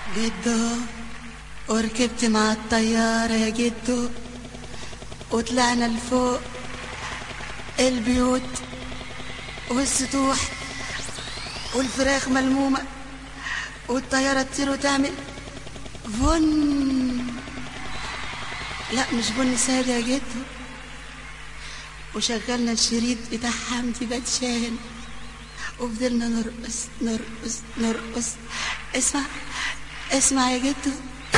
جدو، وركبت مع الطيارة يا جدو، وطلعنا لفوق البيوت والسطوح والفراخ ملمومة، والطيارة تطير وتعمل فن. لا مش بن سادة يا جدو. وشغلنا الشريط بتاع حمدي باتشان وفضلنا نرقص نرقص نرقص. اسمع اسمع يا جدو.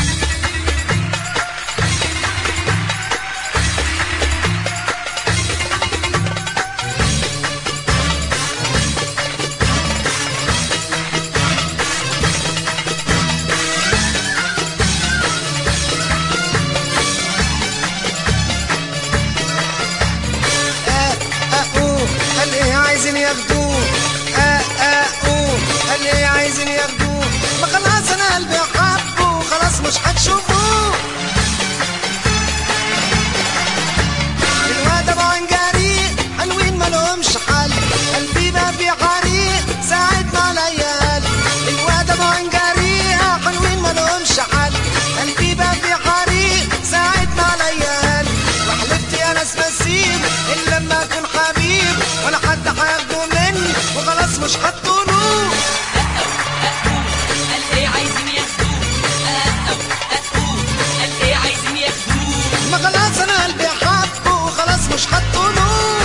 قال ايه عايزين ياخدوه؟ قال ايه عايزين ياخدوه؟ ما خلاص انا قلبي حبه، خلاص مش هتشوفوه. الواد ابو عنجريق حلوين مالهمش حل، قلبي بقى في حريق ساعة ما عليا قال. الواد ابو عنجريق حلوين مالهمش حل، قلبي بقى في حريق ساعة ما عليا قال. وحلفت يا ناس ما اسيب الا لما اكون حبيب، ولا حد هياخده مني وخلاص مش هتقولوه. قال ايه عايزين ياخدوه؟ قال ايه عايزين ياخدوه؟ ما خلاص انا قلبي حبه وخلاص مش هتقولوه.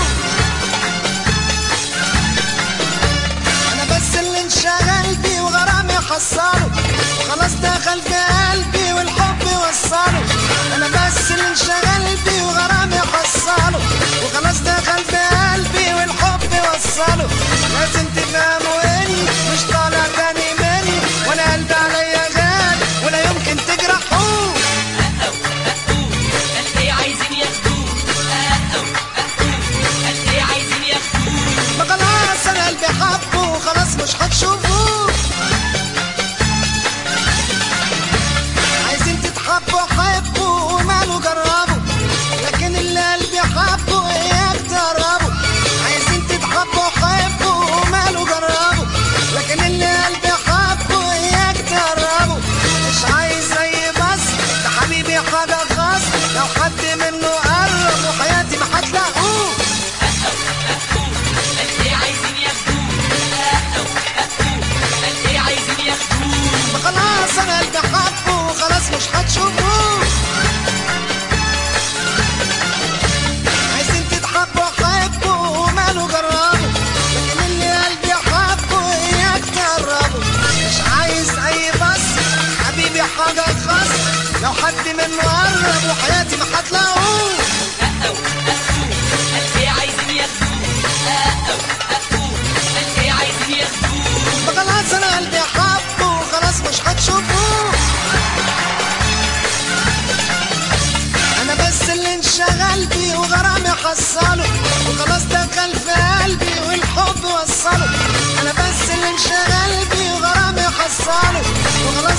انا بس اللي انشغل بيه وغرامي حصله، وخلاص دخل في قلبي والحب وصله. انا بس اللي انشغل بيه وغرامي حصله، وخلاص دخل في قلبي والحب وصله. لازم تفهموا اني مش طالع تاني مني، وانا قلبي عليا غالي ولا يمكن تجرحوه. قال ايه عايزين ياخدوه؟ قال ايه عايزين ياخدوه؟ ما خلاص انا قلبي حبه وخلاص مش هتشوفوه. عايزين تتحبوا حبوا وماله جربوا، لكن اللي قلبي حبه اياك تقربوا. عايزين تتحبوا حبوا وماله جربوا، لكن اللي قلبي حبه اياك تقربوا. مش عايز زي بس ده حبيبي حاجة خاص، لو حد منه قرب وحياتي ما هتلاقوه. قال ايه عايزين ياخدوه؟ قال ايه عايزين ياخدوه؟ ما خلاص انا قلبي حبه وخلاص مش هتشوفوه. عايزين تتحبوا حبوا وماله جربوا، لكن اللي قلبي حبه اياك تقربوا. مش عايز اي بس حبيبي حاجة خاص، لو حد منه قرب وحياتي ما هتلاقوه. قال ايه عايزين ياخدوه؟ قال ايه عايزين ياخدوه؟ ما خلاص انا قلبي حبه وخلاص مش هتشوفوه. انا بس اللي انشغل بيه وغرامي حصله، وخلاص دخل في قلبي والحب وصله. انا بس اللي انشغل بيه وغرامي حصله، وخلاص